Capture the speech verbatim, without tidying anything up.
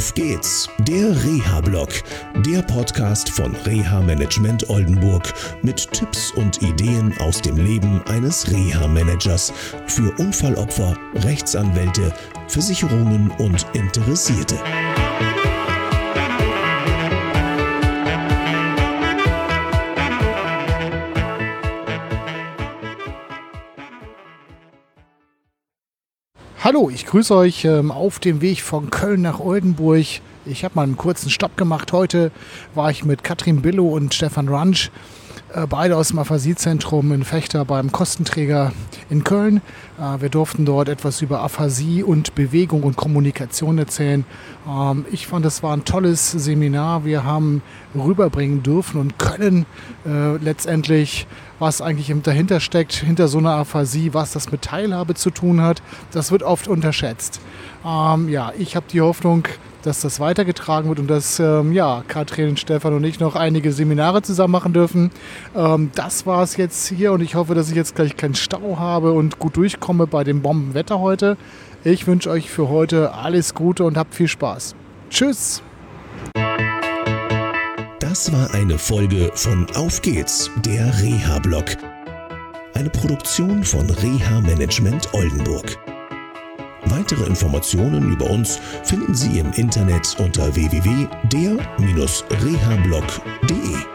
Auf geht's, der Reha-Blog, der Podcast von Reha Management Oldenburg mit Tipps und Ideen aus dem Leben eines Reha-Managers für Unfallopfer, Rechtsanwälte, Versicherungen und Interessierte. Hallo, ich grüße euch ähm, auf dem Weg von Köln nach Oldenburg. Ich habe mal einen kurzen Stopp gemacht. Heute war ich mit Katrin Billow und Stefan Ransch, äh, beide aus dem Aphasie-Zentrum in Vechta beim Kostenträger in Köln. Äh, wir durften dort etwas über Aphasie und Bewegung und Kommunikation erzählen. Ähm, ich fand, es war ein tolles Seminar. Wir haben rüberbringen dürfen und können äh, letztendlich, was eigentlich dahinter steckt, hinter so einer Aphasie, was das mit Teilhabe zu tun hat. Das wird oft unterschätzt. Ähm, ja, ich habe die Hoffnung, dass das weitergetragen wird und dass ähm, ja, Katrin, Stefan und ich noch einige Seminare zusammen machen dürfen. Ähm, das war es jetzt hier und ich hoffe, dass ich jetzt gleich keinen Stau habe und gut durchkomme bei dem Bombenwetter heute. Ich wünsche euch für heute alles Gute und habt viel Spaß. Tschüss! Das war eine Folge von Auf geht's, der Reha-Blog. Eine Produktion von Reha Management Oldenburg. Weitere Informationen über uns finden Sie im Internet unter w w w punkt der Bindestrich reha blog punkt de.